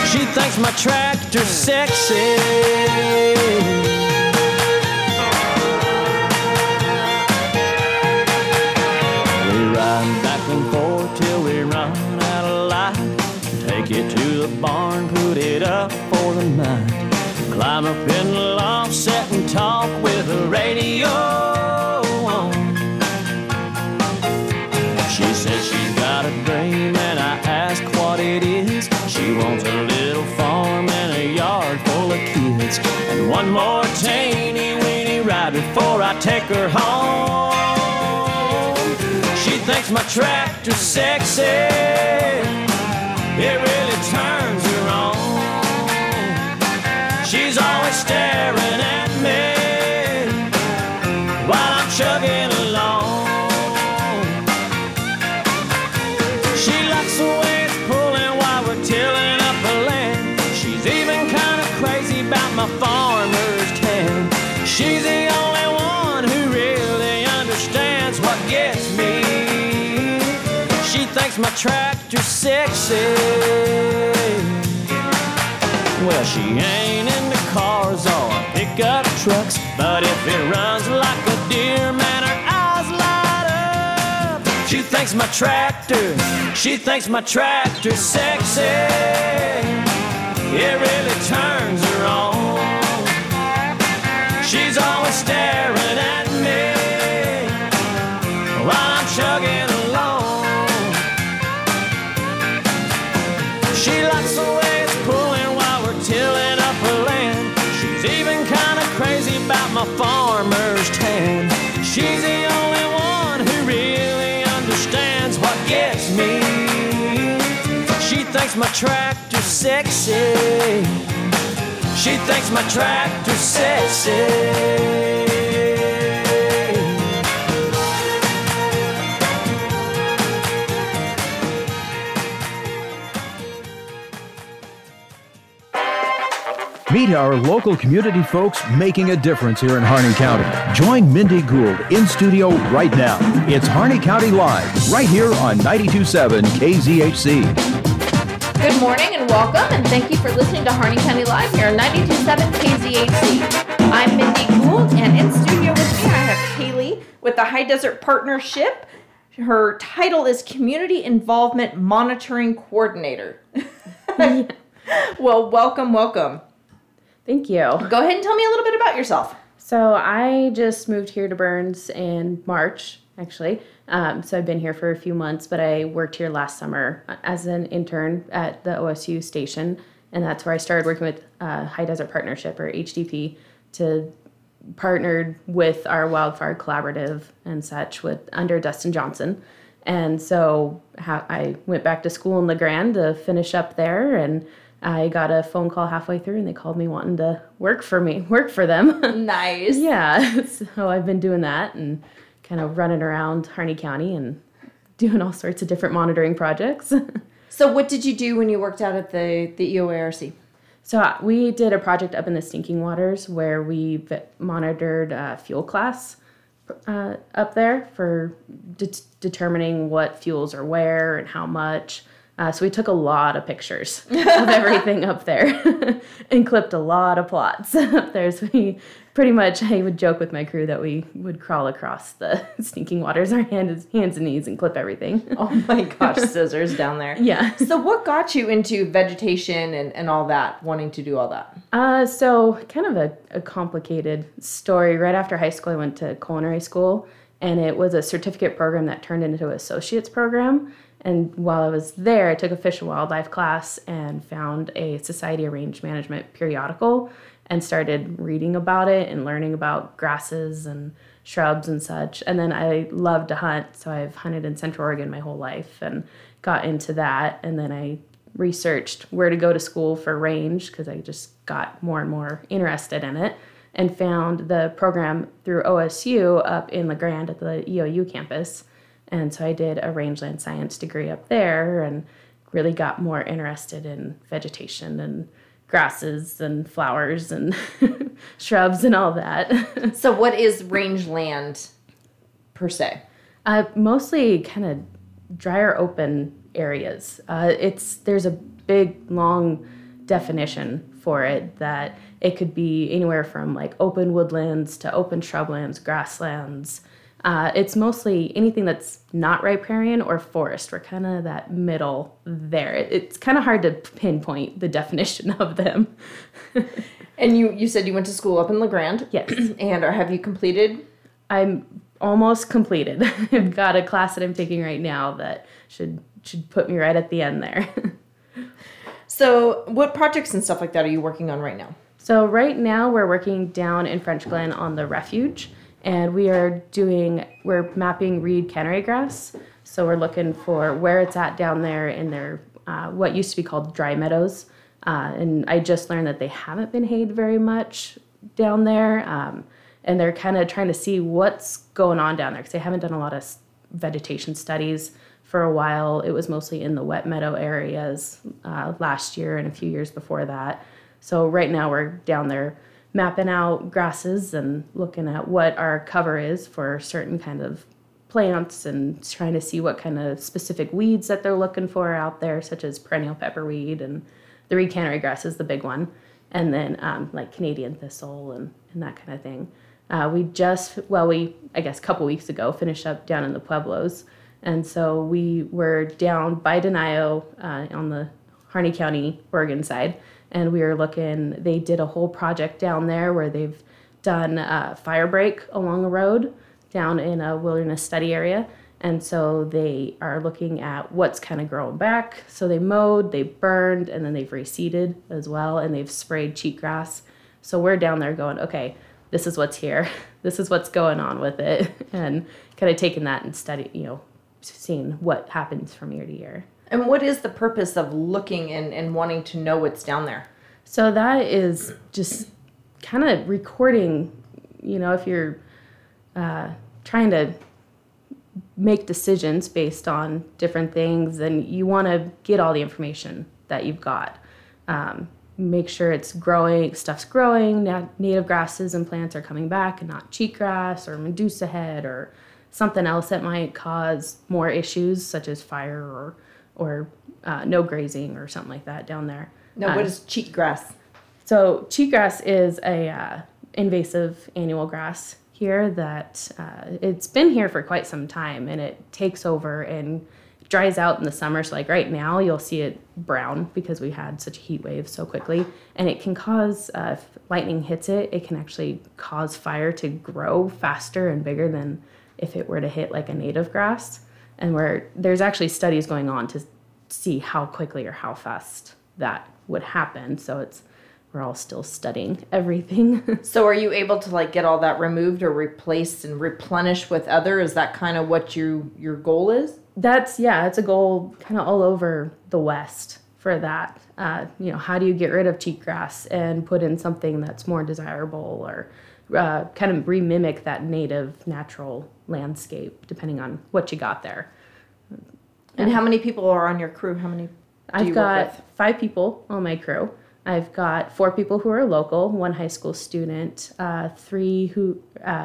She thinks my tractor's sexy. We ride back and forth till we run out of light. Take it to the barn, put it up for the night. Climb up in the loft, sit and talk with the radio on. She says she's got a dream and I ask what it is. She wants a little farm and a yard full of kids, and one more teeny-weeny ride before I take her home. She thinks my tractor's sexy. It really turns her on. She's always staring at me while I'm chugging along. She likes the way it's pulling while we're tilling up the land. She's even kind of crazy about my farmer's tan. She's the only one who really understands what gets me. She thinks my tractor's sexy. Well, she ain't into cars or pickup trucks, but if it runs like a deer, man, her eyes light up. She thinks my tractor's sexy. It really turns her on. She's always staring at me while I'm chugging along. She likes the way it's pulling while we're tilling up her land. She's even kind of crazy about my farmer's tan. She's the only one who really understands what gets me. She thinks my tractor's sexy. She thinks my tractor's sexy. Meet our local community folks making a difference here in Harney County. Join Mindy Gould in studio right now. It's Harney County Live, right here on 92.7 KZHC. Good morning and welcome, and thank you for listening to Harney County Live here on 92.7 KZHC. I'm Mindy Gould, and in studio with me I have Kaylee with the High Desert Partnership. Her title is Community Involvement Monitoring Coordinator. Well, welcome. Thank you. Go ahead and tell me a little bit about yourself. So I just moved here to Burns in March, actually. So I've been here for a few months, but I worked here last summer as an intern at the OSU station, and that's where I started working with High Desert Partnership, or HDP, to partnered with our Wildfire Collaborative and such under Dustin Johnson. And so I went back to school in LeGrand to finish up there, and I got a phone call halfway through, and they called me wanting to work for them. Nice. Yeah. So I've been doing that and kind of running around Harney County and doing all sorts of different monitoring projects. So what did you do when you worked out at the EOARC? So we did a project up in the Stinking Waters where we monitored fuel class up there for determining what fuels are where and how much. So we took a lot of pictures of everything up there and clipped a lot of plots up there. So I would joke with my crew that we would crawl across the Stinking Waters, our hands and knees, and clip everything. Oh my gosh, scissors down there. Yeah. So what got you into vegetation and all that, wanting to do all that? So kind of a complicated story. Right after high school, I went to culinary school, and it was a certificate program that turned into an associate's program. And while I was there, I took a fish and wildlife class and found a Society of Range Management periodical and started reading about it and learning about grasses and shrubs and such. And then I love to hunt, so I've hunted in Central Oregon my whole life and got into that. And then I researched where to go to school for range because I just got more and more interested in it, and found the program through OSU up in LeGrand at the EOU campus. And so I did a rangeland science degree up there and really got more interested in vegetation and grasses and flowers and shrubs and all that. So what is rangeland per se? Mostly kind of drier open areas. There's a big, long definition for it, that it could be anywhere from like open woodlands to open shrublands, grasslands. It's mostly anything that's not riparian or forest. We're kind of that middle there. It's kind of hard to pinpoint the definition of them. And you said you went to school up in La Grande. Yes. And have you completed? I'm almost completed. I've got a class that I'm taking right now that should put me right at the end there. So what projects and stuff like that are you working on right now? So right now we're working down in French Glen on the refuge, and we're mapping reed cannery grass. So we're looking for where it's at down there in their what used to be called dry meadows. And I just learned that they haven't been hayed very much down there. And they're kind of trying to see what's going on down there because they haven't done a lot of vegetation studies for a while. It was mostly in the wet meadow areas last year and a few years before that. So right now we're down there mapping out grasses and looking at what our cover is for certain kind of plants and trying to see what kind of specific weeds that they're looking for out there, such as perennial pepperweed, and the reed cannery grass is the big one. And then like Canadian thistle and that kind of thing. We I guess a couple weeks ago finished up down in the Pueblos. And so we were down by Denayo on the Harney County, Oregon side. And we were looking, they did a whole project down there where they've done a fire break along a road down in a wilderness study area. And so they are looking at what's kind of growing back. So they mowed, they burned, and then they've reseeded as well. And they've sprayed cheatgrass. So we're down there going, okay, this is what's here. This is what's going on with it. And kind of taking that and seeing what happens from year to year. And what is the purpose of looking and wanting to know what's down there? So that is just kind of recording, if you're trying to make decisions based on different things, then you want to get all the information that you've got. Make sure it's growing, stuff's growing, native grasses and plants are coming back and not cheatgrass or Medusa head or something else that might cause more issues such as fire or no grazing or something like that down there. Now, what is cheatgrass? So cheatgrass is a invasive annual grass here that it's been here for quite some time, and it takes over and dries out in the summer. So like right now you'll see it brown because we had such a heat wave so quickly, and it can cause, if lightning hits it can actually cause fire to grow faster and bigger than if it were to hit like a native grass. And there's actually studies going on to see how quickly or how fast that would happen. So we're all still studying everything. So are you able to like get all that removed or replaced and replenish with other? Is that kind of what your goal is? It's a goal kind of all over the West for that. How do you get rid of cheatgrass and put in something that's more desirable or kind of re-mimic that native natural landscape depending on what you got there. And how many people are on your crew? How many do you work with? 5 people on my crew. I've got 4 people who are local, 1 high school student, 3 who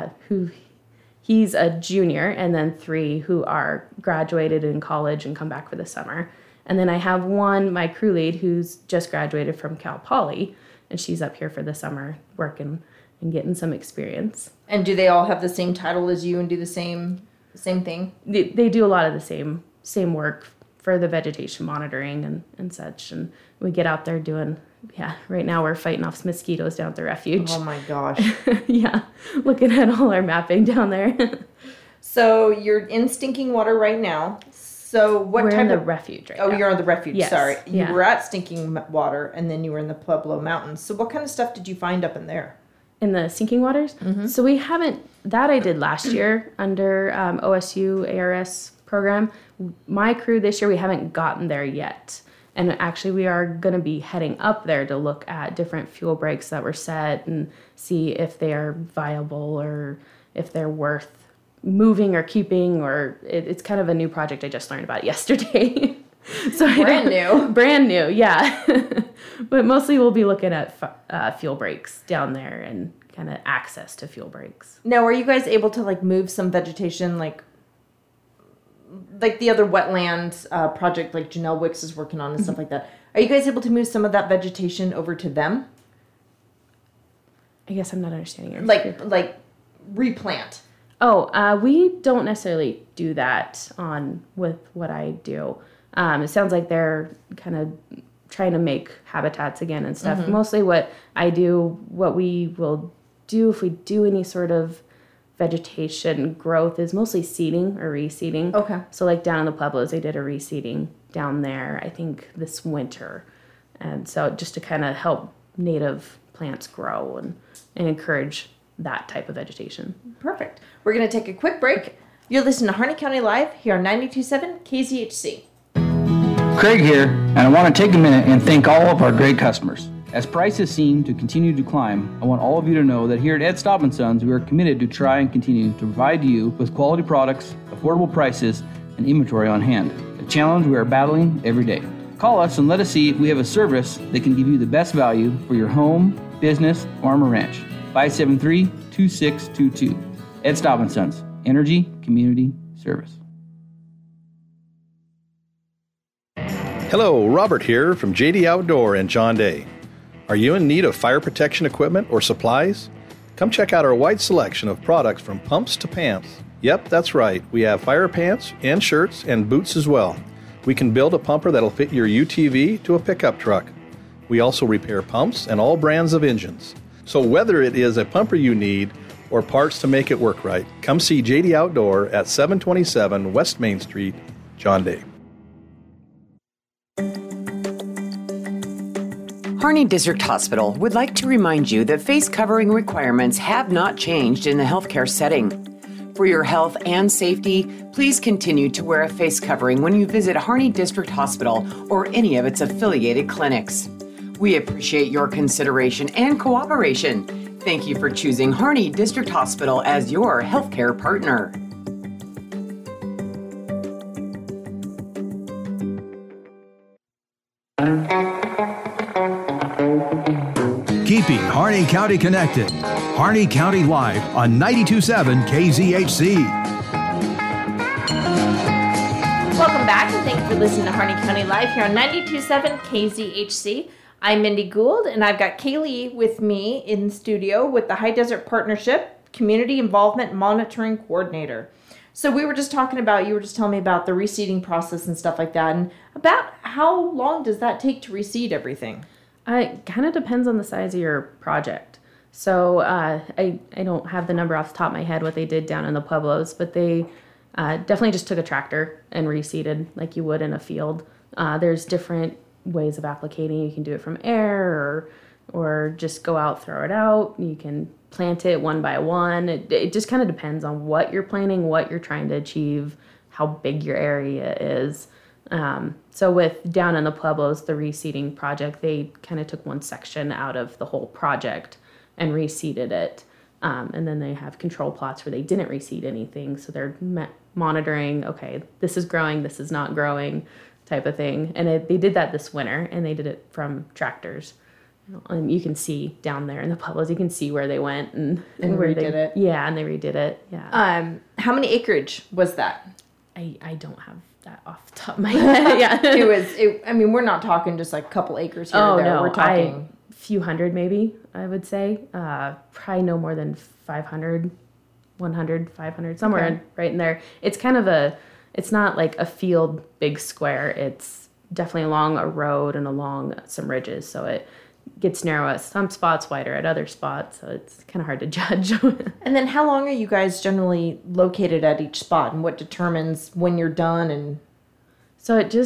he's a junior, and then 3 who are graduated in college and come back for the summer. And then I have 1, my crew lead, who's just graduated from Cal Poly, and she's up here for the summer working and getting some experience. And do they all have the same title as you and do the same thing? They do a lot of the same work for the vegetation monitoring and such. And we get out there doing, right now we're fighting off mosquitoes down at the refuge. Oh my gosh. Looking at all our mapping down there. So you're in Stinking Water right now. So we're in the refuge right now. Oh, you're on the refuge. Yes. Sorry. You were at Stinking Water, and then you were in the Pueblo Mountains. So what kind of stuff did you find up in there? In the Sinking Waters? Mm-hmm. So we haven't, that I did last year under OSU ARS program. My crew this year, we haven't gotten there yet. And actually we are going to be heading up there to look at different fuel breaks that were set and see if they are viable or if they're worth moving or keeping, or it's kind of a new project. I just learned about it yesterday. So brand new, yeah. But mostly we'll be looking at fuel breaks down there and kind of access to fuel breaks. Now, are you guys able to like move some vegetation, like the other wetland project like Janelle Wicks is working on and stuff like that? Are you guys able to move some of that vegetation over to them? I guess I'm not understanding your Like replant. Oh, we don't necessarily do that with what I do. It sounds like they're kind of trying to make habitats again and stuff. Mostly what I do, what we will do if we do any sort of vegetation growth is mostly seeding or reseeding. Okay. So like down in the Pueblos, they did a reseeding down there, I think this winter. And so just to kind of help native plants grow and encourage that type of vegetation. Perfect. We're going to take a quick break. You're listening to Harney County Live here on 92.7 KZHC. Craig here, and I want to take a minute and thank all of our great customers. As prices seem to continue to climb, I want all of you to know that here at Ed Stop & Sons, we are committed to try and continue to provide you with quality products, affordable prices, and inventory on hand. A challenge we are battling every day. Call us and let us see if we have a service that can give you the best value for your home, business, farm, or ranch. 573-2622. Ed Stop & Sons. Energy, community, service. Hello, Robert here from JD Outdoor and John Day. Are you in need of fire protection equipment or supplies? Come check out our wide selection of products from pumps to pants. Yep, that's right. We have fire pants and shirts and boots as well. We can build a pumper that'll fit your UTV to a pickup truck. We also repair pumps and all brands of engines. So whether it is a pumper you need or parts to make it work right, come see JD Outdoor at 727 West Main Street, John Day. Harney District Hospital would like to remind you that face covering requirements have not changed in the healthcare setting. For your health and safety, please continue to wear a face covering when you visit Harney District Hospital or any of its affiliated clinics. We appreciate your consideration and cooperation. Thank you for choosing Harney District Hospital as your healthcare partner. Keeping Harney County connected. Harney County Live on 92.7 KZHC. Welcome back, and thank you for listening to Harney County Live here on 92.7 KZHC. I'm Mindy Gould, and I've got Kaylee with me in studio with the High Desert Partnership Community Involvement Monitoring Coordinator. So we were just talking about, you were just telling me about the reseeding process and stuff like that, and about how long does that take to reseed everything? It kind of depends on the size of your project. So I don't have the number off the top of my head what they did down in the Pueblos, but they definitely just took a tractor and reseeded like you would in a field. There's different ways of applicating. You can do it from air or just go out, throw it out. You can plant it one by one. It just kind of depends on what you're planting, what you're trying to achieve, how big your area is. So with down in the Pueblos, the reseeding project, they kind of took one section out of the whole project and reseeded it. And then they have control plots where they didn't reseed anything. So they're monitoring, okay, this is growing, this is not growing type of thing. And they did that this winter, and they did it from tractors. And you can see down there in the Pueblos, you can see where they went and where redid it. Yeah, and they redid it. Yeah. How many acreage was that? I don't have that off the top of my head. Yeah. I mean, we're not talking just like a couple acres here or there. No, We're talking a few hundred maybe, I would say. Probably no more than 500, 100, 500, somewhere right in there. It's kind of it's not like a field big square. It's definitely along a road and along some ridges. So it gets narrow at some spots, wider at other spots. So it's kind of hard to judge. And then how long are you guys generally located at each spot, and what determines when you're done? And so it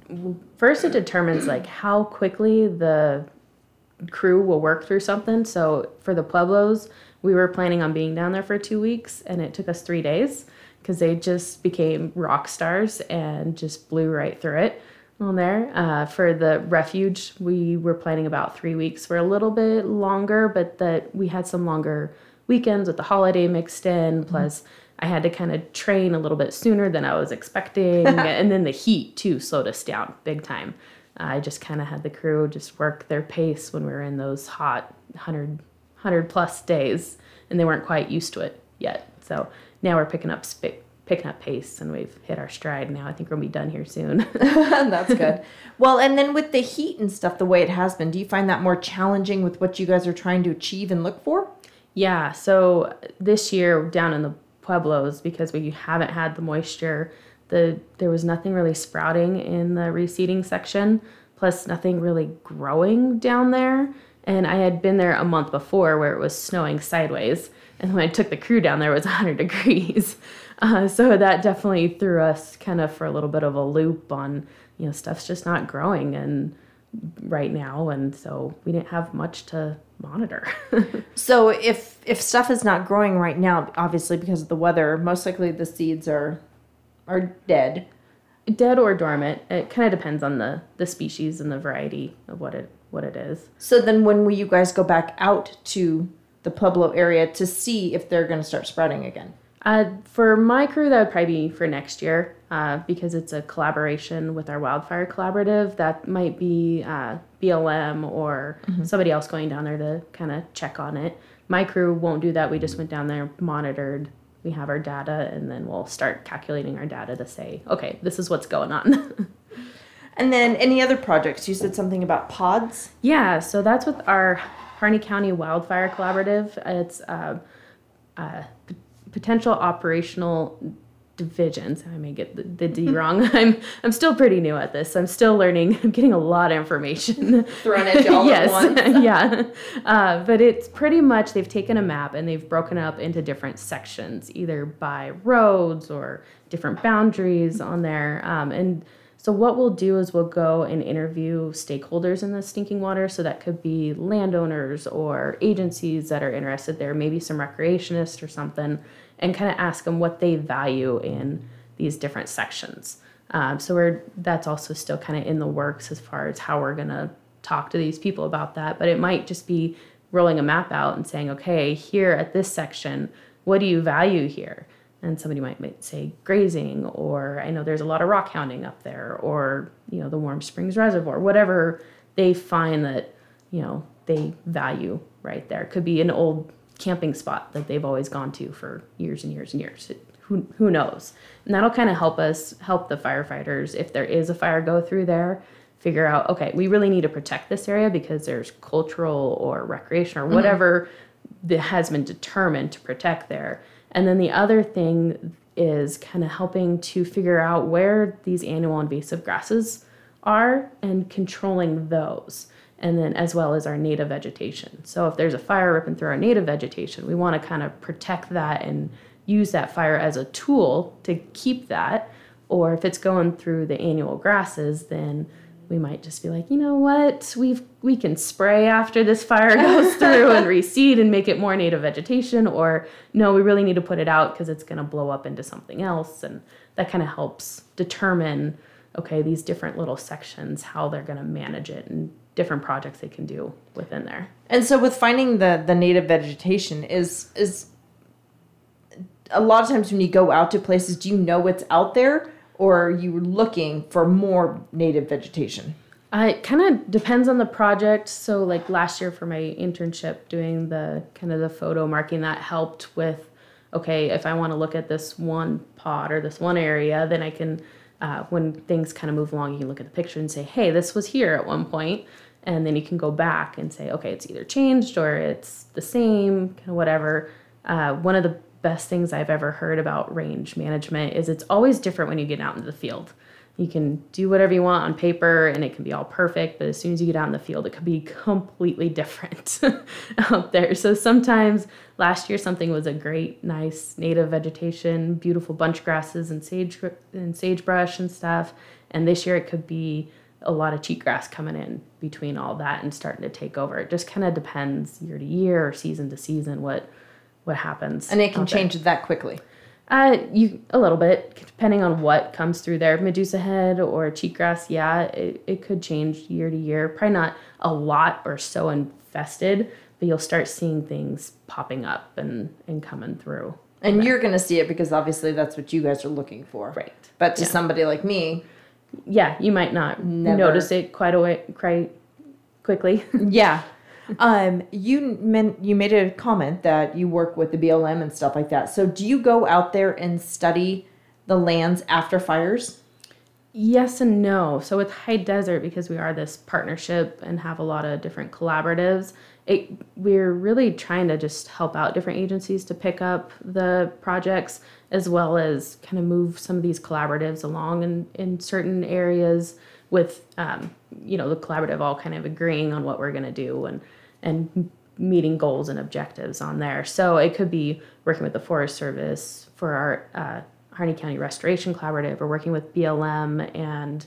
determines like how quickly the crew will work through something. So for the Pueblos, we were planning on being down there for 2 weeks, and it took us 3 days because they just became rock stars and just blew right through it on there. For the refuge, we were planning about 3 weeks. For a little bit longer, but that we had some longer weekends with the holiday mixed in. Plus, I had to kind of train a little bit sooner than I was expecting. And then the heat, too, slowed us down big time. I just kind of had the crew just work their pace when we were in those hot 100 plus days, and they weren't quite used to it yet. So now we're picking up picking up pace, and we've hit our stride now. I think we'll be done here soon. That's good. Well, and then with the heat and stuff, the way it has been, do you find that more challenging with what you guys are trying to achieve and look for? Yeah, so this year down in the Pueblos, because we haven't had the moisture, there was nothing really sprouting in the reseeding section, plus nothing really growing down there. And I had been there a month before where it was snowing sideways. And when I took the crew down there, it was 100 degrees. So that definitely threw us kind of for a little bit of a loop on, stuff's just not growing and right now. And so we didn't have much to monitor. So if stuff is not growing right now, obviously because of the weather, most likely the seeds are dead. Dead or dormant. It kind of depends on the species and the variety of what it is. So then when will you guys go back out to the Pueblo area to see if they're going to start sprouting again? For my crew, that would probably be for next year because it's a collaboration with our Wildfire Collaborative. That might be BLM or somebody else going down there to kind of check on it. My crew won't do that. We just went down there, monitored. We have our data, and then we'll start calculating our data to say, okay, this is what's going on. And then any other projects? You said something about pods? Yeah, so that's with our Harney County Wildfire Collaborative. It's potential operational divisions. I may get the D wrong. I'm still pretty new at this. I'm still learning. I'm getting a lot of information thrown at you all at once. Yeah. But it's pretty much they've taken a map and they've broken up into different sections, either by roads or different boundaries on there. And so what we'll do is we'll go and interview stakeholders in the stinking water. So that could be landowners or agencies that are interested there, maybe some recreationists or something, and kind of ask them what they value in these different sections. So that's also still kind of in the works as far as how we're going to talk to these people about that. But it might just be rolling a map out and saying, okay, here at this section, what do you value here? And somebody might say grazing, or I know there's a lot of rock hounding up there, or, the Warm Springs Reservoir, whatever they find that, they value right there. It could be an old camping spot that they've always gone to for years and years and years. Who knows? And that'll kind of help the firefighters, if there is a fire go through there, figure out, okay, we really need to protect this area because there's cultural or recreation or whatever that has been determined to protect there. And then the other thing is kind of helping to figure out where these annual invasive grasses are and controlling those. And then as well as our native vegetation. So if there's a fire ripping through our native vegetation, we want to kind of protect that and use that fire as a tool to keep that. Or if it's going through the annual grasses, then we might just be like, you know what, we can spray after this fire goes through and reseed and make it more native vegetation, or no, we really need to put it out because it's going to blow up into something else. And that kind of helps determine, okay, these different little sections, how they're going to manage it and different projects they can do within there. And so with finding the native vegetation is a lot of times when you go out to places, do you know what's out there? Or are you looking for more native vegetation? It kind of depends on the project. So like last year for my internship, doing the kind of the photo marking, that helped with, okay, if I want to look at this one pod or this one area, then I can, when things kind of move along, you can look at the picture and say, hey, this was here at one point. And then you can go back and say, okay, it's either changed or it's the same, kind of whatever. One of the best things I've ever heard about range management is it's always different when you get out into the field. You can do whatever you want on paper and it can be all perfect, but as soon as you get out in the field, it could be completely different out there. So sometimes last year something was a great, nice native vegetation, beautiful bunch grasses and sagebrush and stuff. And this year it could be a lot of cheatgrass coming in between all that and starting to take over. It just kind of depends year to year or season to season what happens. And it can change that quickly. A little bit, depending on what comes through there. Medusa head or cheatgrass, yeah, it could change year to year. Probably not a lot or so infested, but you'll start seeing things popping up and coming through. And you're going to see it because obviously that's what you guys are looking for. Right. But to somebody like me... Yeah, you might not notice it quite quickly. Yeah. You made a comment that you work with the BLM and stuff like that. So do you go out there and study the lands after fires? Yes and no. So with High Desert, because we are this partnership and have a lot of different collaboratives, we're really trying to just help out different agencies to pick up the projects, as well as kind of move some of these collaboratives along in certain areas with, the collaborative all kind of agreeing on what we're going to do and meeting goals and objectives on there. So it could be working with the Forest Service for our Harney County Restoration Collaborative, or working with BLM and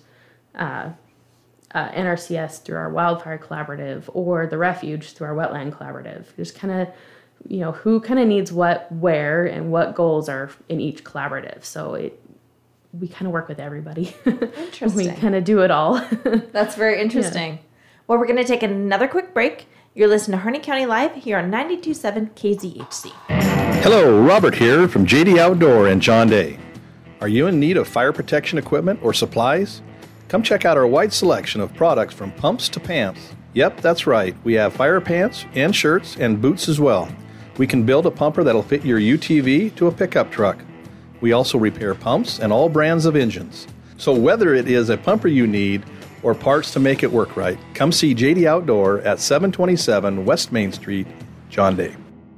NRCS through our Wildfire Collaborative, or the Refuge through our Wetland Collaborative. There's kind of, who kind of needs what, where, and what goals are in each collaborative. So we kind of work with everybody. Interesting. We kind of do it all. That's very interesting. Yeah. Well, we're going to take another quick break. You're listening to Harney County Live here on 92.7 KZHC. Hello, Robert here from JD Outdoor and John Day. Are you in need of fire protection equipment or supplies? Come check out our wide selection of products from pumps to pants. Yep, that's right. We have fire pants and shirts and boots as well. We can build a pumper that'll fit your UTV to a pickup truck. We also repair pumps and all brands of engines. So whether it is a pumper you need or parts to make it work right, come see JD Outdoor at 727 West Main Street, John Day.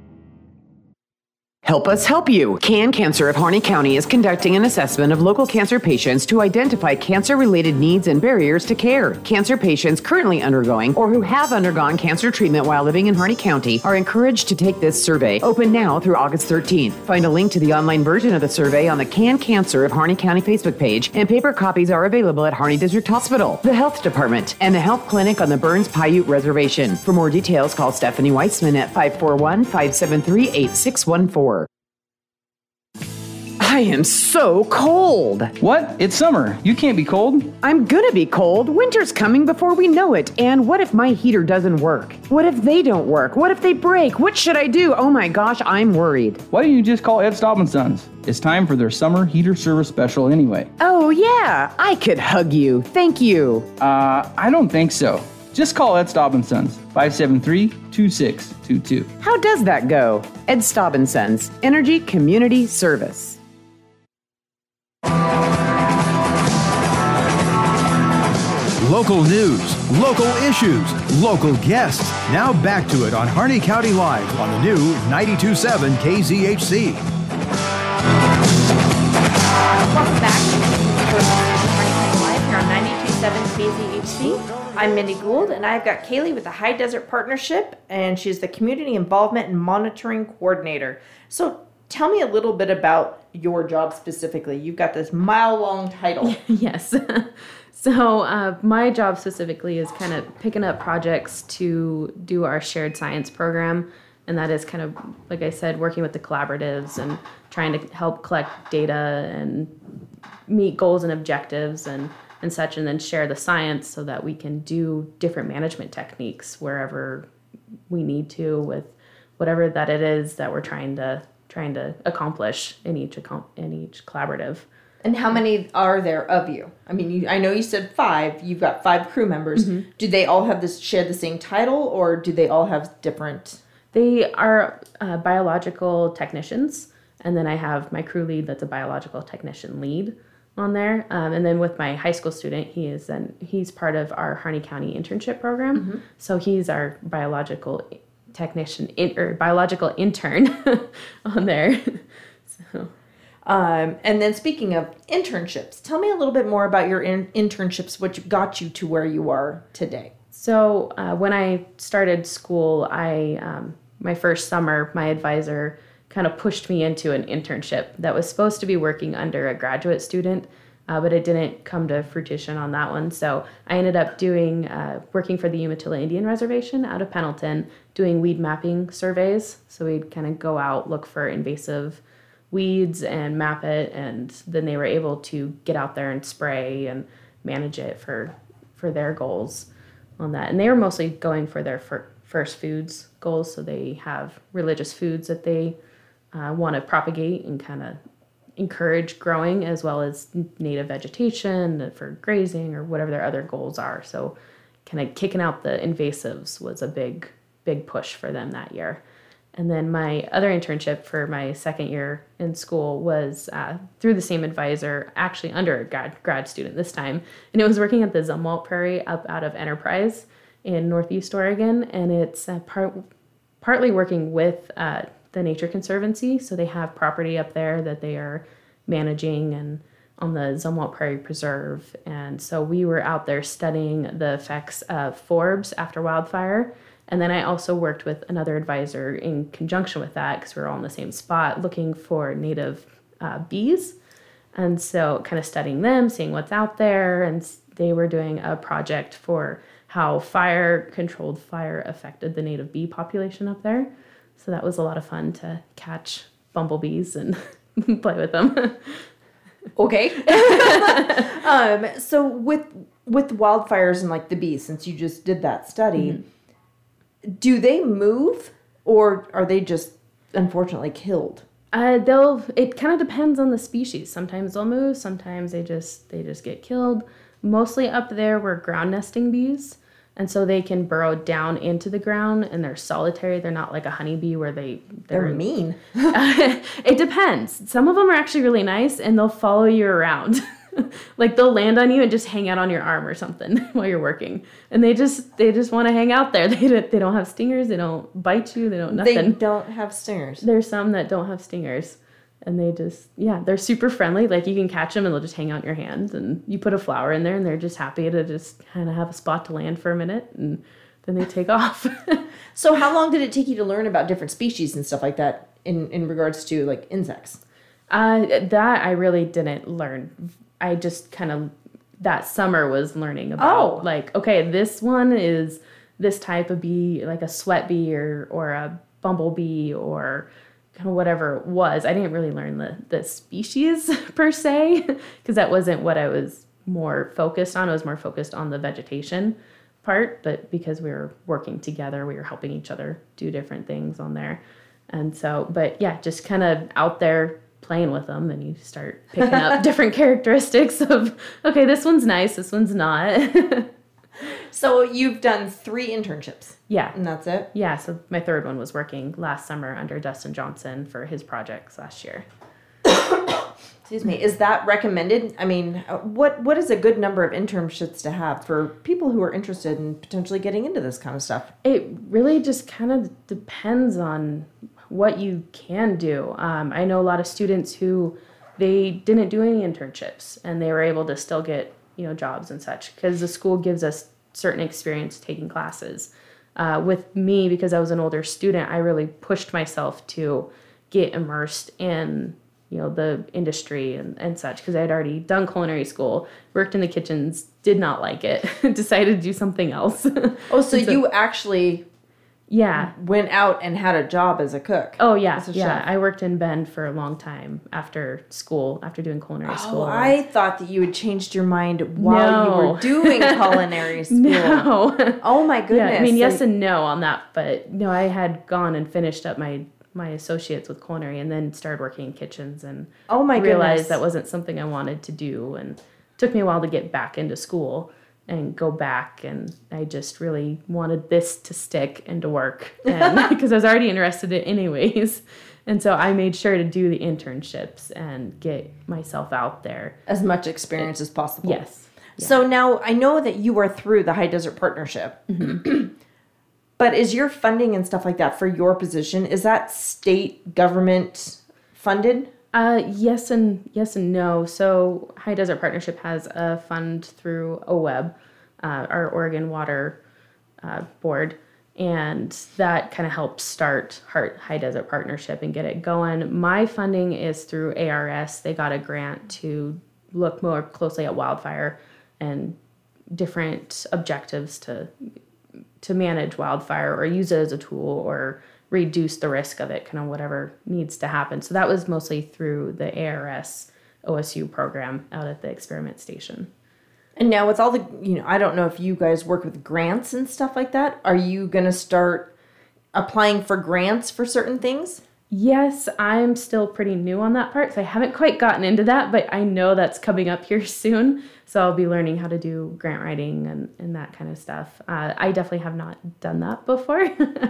Help us help you. Can Cancer of Harney County is conducting an assessment of local cancer patients to identify cancer-related needs and barriers to care. Cancer patients currently undergoing or who have undergone cancer treatment while living in Harney County are encouraged to take this survey, open now through August 13th. Find a link to the online version of the survey on the Can Cancer of Harney County Facebook page, and paper copies are available at Harney District Hospital, the Health Department, and the Health Clinic on the Burns Paiute Reservation. For more details, call Stephanie Weissman at 541-573-8614. I am so cold. What? It's summer. You can't be cold. I'm gonna be cold. Winter's coming before we know it. And what if my heater doesn't work? What if they don't work? What if they break? What should I do? Oh my gosh, I'm worried. Why don't you just call Ed Staub & Sons? It's time for their summer heater service special anyway. Oh yeah, I could hug you. Thank you. I don't think so. Just call Ed Staub & Sons, 573-2622. How does that go? Ed Staub & Sons, Energy Community Service. Local news, local issues, local guests. Now back to it on Harney County Live on the new 92.7 KZHC. Welcome back to Harney County Live here on 92.7 KZHC. I'm Mindy Gould, and I've got Kaylee with the High Desert Partnership, and she's the Community Involvement and Monitoring Coordinator. So tell me a little bit about your job specifically. You've got this mile-long title. Yes. So my job specifically is kind of picking up projects to do our shared science program. And that is kind of, like I said, working with the collaboratives and trying to help collect data and meet goals and objectives and such, and then share the science so that we can do different management techniques wherever we need to with whatever that it is that we're trying to accomplish in each collaborative. And how many are there of you? I mean, I know you said 5. You've got 5 crew members. Mm-hmm. Do they all have share the same title, or do they all have different? They are biological technicians, and then I have my crew lead that's a biological technician lead on there. And then with my high school student, he's part of our Harney County internship program. Mm-hmm. So he's our biological technician or biological intern on there. So. And then speaking of internships, tell me a little bit more about your internships, what got you to where you are today. So when I started school, my first summer, my advisor kind of pushed me into an internship that was supposed to be working under a graduate student, but it didn't come to fruition on that one. So I ended up working for the Umatilla Indian Reservation out of Pendleton, doing weed mapping surveys. So we'd kind of go out, look for invasive weeds and map it, and then they were able to get out there and spray and manage it for their goals on that. And they were mostly going for their first foods goals, so they have religious foods that they want to propagate and kind of encourage growing, as well as native vegetation for grazing or whatever their other goals are. So kind of kicking out the invasives was a big push for them that year. And then my other internship for my second year in school was through the same advisor, actually under a grad student this time. And it was working at the Zumwalt Prairie up out of Enterprise in Northeast Oregon. And it's partly working with the Nature Conservancy. So they have property up there that they are managing and on the Zumwalt Prairie Preserve. And so we were out there studying the effects of forbs after wildfire. And then I also worked with another advisor in conjunction with that, because we were all in the same spot looking for native bees. And so kind of studying them, seeing what's out there. And they were doing a project for how controlled fire affected the native bee population up there. So that was a lot of fun to catch bumblebees and play with them. Okay. So with wildfires and like the bees, since you just did that study, do they move or are they just unfortunately killed? It kind of depends on the species. Sometimes they'll move, sometimes they just get killed. Mostly up there were ground nesting bees. And so they can burrow down into the ground and they're solitary. They're not like a honeybee where they're mean. It depends. Some of them are actually really nice and they'll follow you around. Like they'll land on you and just hang out on your arm or something while you're working. And they just want to hang out there. They don't have stingers. They don't bite you. They don't nothing. They don't have stingers. There's some that don't have stingers. And they just, they're super friendly. Like you can catch them and they'll just hang out in your hands. And you put a flower in there and they're just happy to just kind of have a spot to land for a minute. And then they take off. So how long did it take you to learn about different species and stuff like that in regards to like insects? That I really didn't learn. I just kind of, that summer was learning about like, okay, this one is this type of bee, like a sweat bee or a bumblebee or kind of whatever it was. I didn't really learn the species per se, because that wasn't what I was more focused on. I was more focused on the vegetation part, but because we were working together, we were helping each other do different things on there. And so, but yeah, just kind of out there playing with them, and you start picking up different characteristics of, okay, this one's nice, this one's not. So you've done 3 internships. Yeah. And that's it? Yeah, so my third one was working last summer under Dustin Johnson for his projects last year. Excuse me. Is that recommended? I mean, what is a good number of internships to have for people who are interested in potentially getting into this kind of stuff? It really just kind of depends on what you can do. I know a lot of students who they didn't do any internships and they were able to still get jobs and such, because the school gives us certain experience taking classes. With me, because I was an older student, I really pushed myself to get immersed in the industry and such, because I had already done culinary school, worked in the kitchens, did not like it, decided to do something else. Oh, so you actually Yeah. Went out and had a job as a cook. Oh, yeah. As a Yeah. chef. I worked in Bend for a long time after school, after doing culinary school. Oh, I thought that you had changed your mind while you were doing culinary school. No. Oh, my goodness. Yeah, I mean, yes and no on that. But no, I had gone and finished up my associates with culinary and then started working in kitchens and realized that wasn't something I wanted to do. And it took me a while to get back into school and go back, and I just really wanted this to stick and to work, and because I was already interested in it anyways. And so I made sure to do the internships and get myself out there. As much experience as possible. Yes. Yeah. So now I know that you are through the High Desert Partnership, but is your funding and stuff like that for your position, is that state government funded? Yes and no. So High Desert Partnership has a fund through OWEB, our Oregon Water Board, and that kind of helps start High Desert Partnership and get it going. My funding is through ARS. They got a grant to look more closely at wildfire and different objectives to manage wildfire or use it as a tool or reduce the risk of it, kind of whatever needs to happen. So that was mostly through the ARS OSU program out at the experiment station. And now with all the, I don't know if you guys work with grants and stuff like that. Are you going to start applying for grants for certain things? Yes, I'm still pretty new on that part, so I haven't quite gotten into that, but I know that's coming up here soon. So I'll be learning how to do grant writing and that kind of stuff. I definitely have not done that before.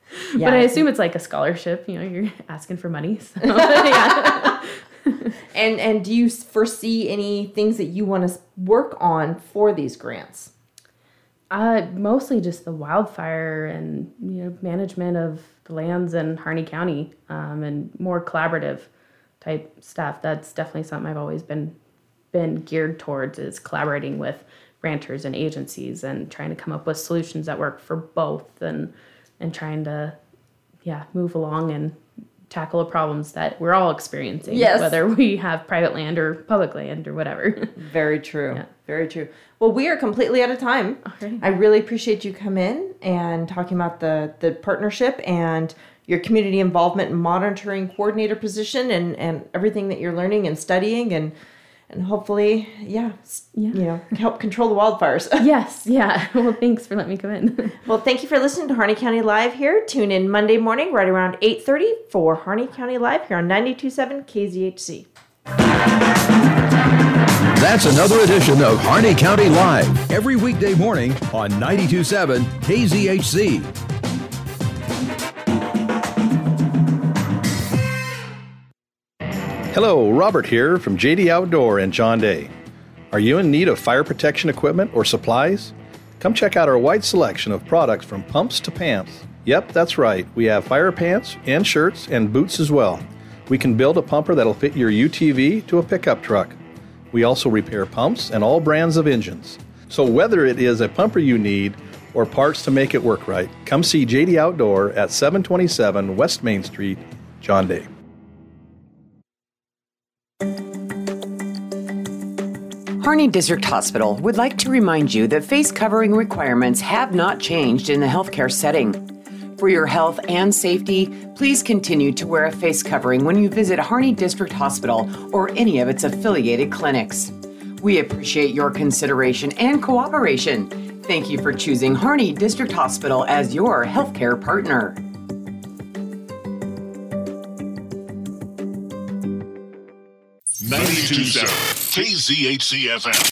But I assume it's like a scholarship. You're asking for money. So, yeah. And do you foresee any things that you want to work on for these grants? Mostly just the wildfire and management of the lands in Harney County, and more collaborative type stuff. That's definitely something I've always been geared towards, is collaborating with ranchers and agencies and trying to come up with solutions that work for both, and trying to move along and tackle the problems that we're all experiencing, yes, whether we have private land or public land or whatever. Very true. Very true. Well, we are completely out of time. Okay. I really appreciate you come in and talking about the partnership and your community involvement and monitoring coordinator position and everything that you're learning and studying and hopefully, help control the wildfires. Yes, yeah. Well, thanks for letting me come in. Well, thank you for listening to Harney County Live here. Tune in Monday morning right around 8:30 for Harney County Live here on 92.7 KZHC. That's another edition of Harney County Live, every weekday morning on 92.7 KZHC. Hello, Robert here from JD Outdoor and John Day. Are you in need of fire protection equipment or supplies? Come check out our wide selection of products from pumps to pants. Yep, that's right. We have fire pants and shirts and boots as well. We can build a pumper that'll fit your UTV to a pickup truck. We also repair pumps and all brands of engines. So whether it is a pumper you need or parts to make it work right, come see JD Outdoor at 727 West Main Street, John Day. Harney District Hospital would like to remind you that face covering requirements have not changed in the healthcare setting. For your health and safety, please continue to wear a face covering when you visit Harney District Hospital or any of its affiliated clinics. We appreciate your consideration and cooperation. Thank you for choosing Harney District Hospital as your healthcare partner. 92.7 KZHC FM.